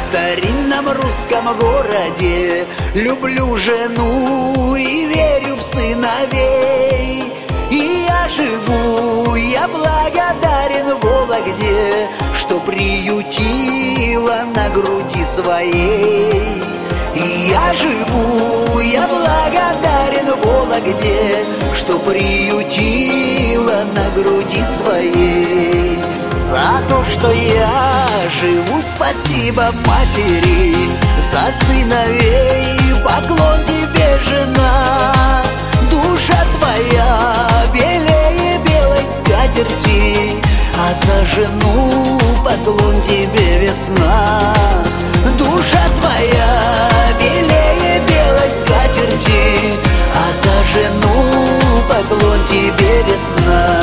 старинном русском городе. Люблю жену и верю в сыновей. И я живу, я благодарен Вологде, что приютила на груди своей. И я живу, я благодарен Вологде, что приютила на груди своей. За то, что я живу, спасибо матери, за сыновей поклон тебе, жена. Душа твоя белее белой скатерти, а за жену поклон тебе, весна. Душа твоя белее белой скатерти, а за жену поклон тебе, весна.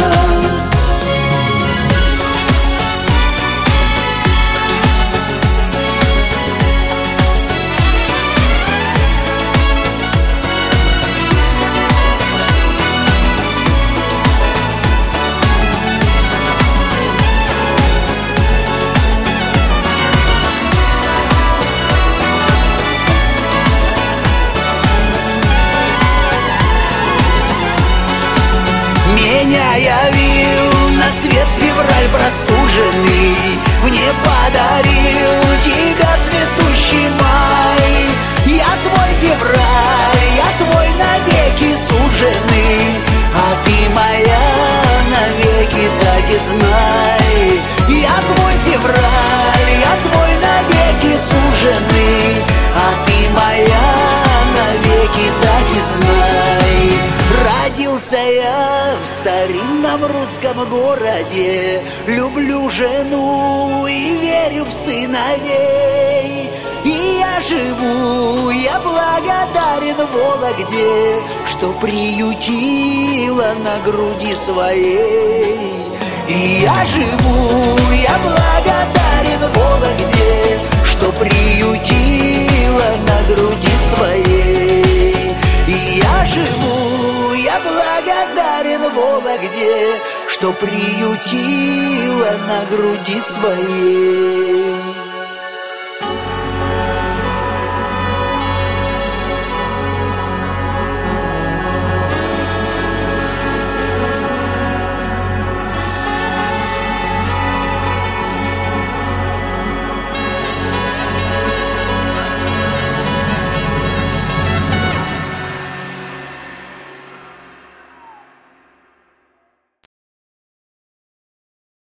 Меня явил на свет февраль простуженный, мне подарил тебя цветущий май. Я твой февраль, я твой навеки суженый, а ты моя навеки, так и знай. Я твой февраль, я твой навеки суженый, а ты моя навеки, так и знай. Родился я в старинном русском городе, люблю жену и верю в сыновей. И я живу, я благодарен Вологде, что приютила на груди своей. И я живу, я благодарен Вологде, что приютила на груди своей. И я живу, я благодарен Вологде, что приютила на груди своей.